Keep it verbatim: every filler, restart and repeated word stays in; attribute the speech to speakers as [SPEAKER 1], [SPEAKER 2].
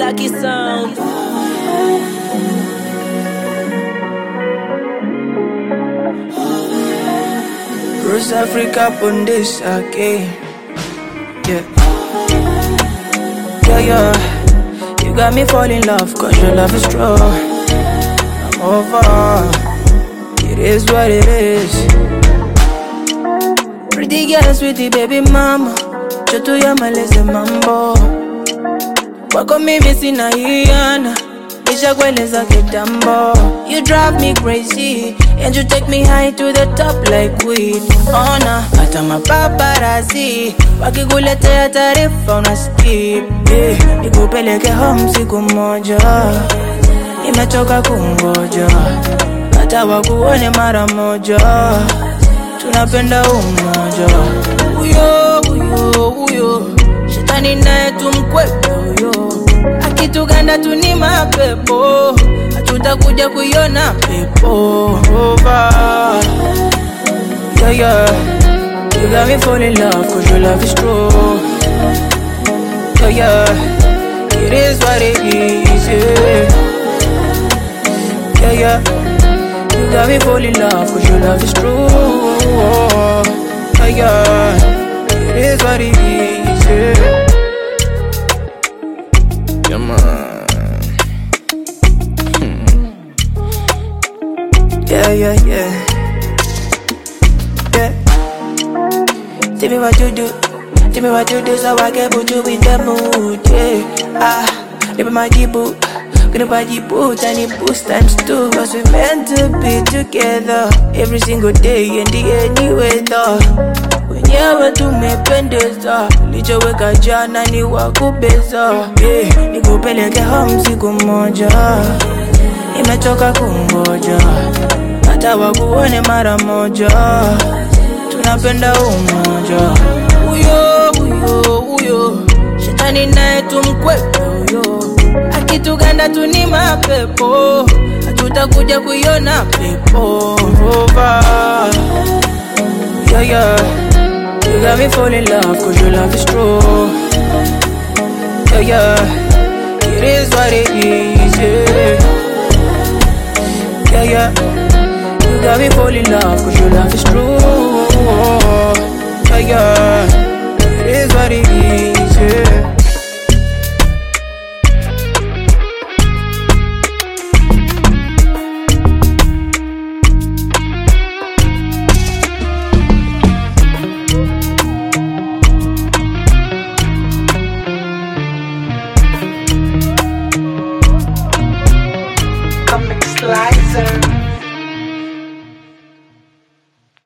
[SPEAKER 1] Lucky Sound.
[SPEAKER 2] Bruce Africa on this again. Yeah. Yeah, yeah. You got me fall in love, cause your love is strong. I'm over. It is what it is. Pretty girl, sweetie baby mama. Choto ya maleze mambo. Wako mimi sina hiana. Nisha kueleza kitambo. You drive me crazy and you take me high to the top like weed. Ona, hata mapaparazzi wakikuletea taarifa una skip. Yeah, nikupeleke home siku moja. Nimechoka kungoja. Hata wakuone mara moja. Tunapenda umoja. Uyo, uyo, uyo. Shetani naye tumkwepe uyo. Akituganda tu ni mapepo. Hatutakuja kuiona pepo over. Yeah, yeah. You got me fall in love cause your love is true. Yeah, yeah. It is what it is, yeah. Yeah, yeah. You got me fall in love cause your love is true. Yeah, yeah. It is what it is, yeah. Yeah, man. Hmm. Yeah, yeah, yeah. Yeah. Tell me what you do. Tell me what you do so I can put you in the mood, yeah. Ah, live my jibu. Gonna buy the boot and it boost times two. Cause we meant to be together every single day and the any weather. Wenyewe tumependeza, lichoweka jana ni wakubeza. Yeah, nikupeleke home siku moja. Nimechoka kungoja, hata wakuone mara moja. Tunapenda umoja. Uyo, uyo, uyo. Shetani naye tumkwepe uyo. Akituganda tu ni mapepo. Hatutakuja kuiona pepo over. Yeah, yeah. You got me fall in love cause your love is true. Yeah, yeah. It is what it is, yeah. Yeah, yeah. You got me fall in love cause your love is true. Yeah, yeah. It is what it is, yeah.
[SPEAKER 3] Slicer.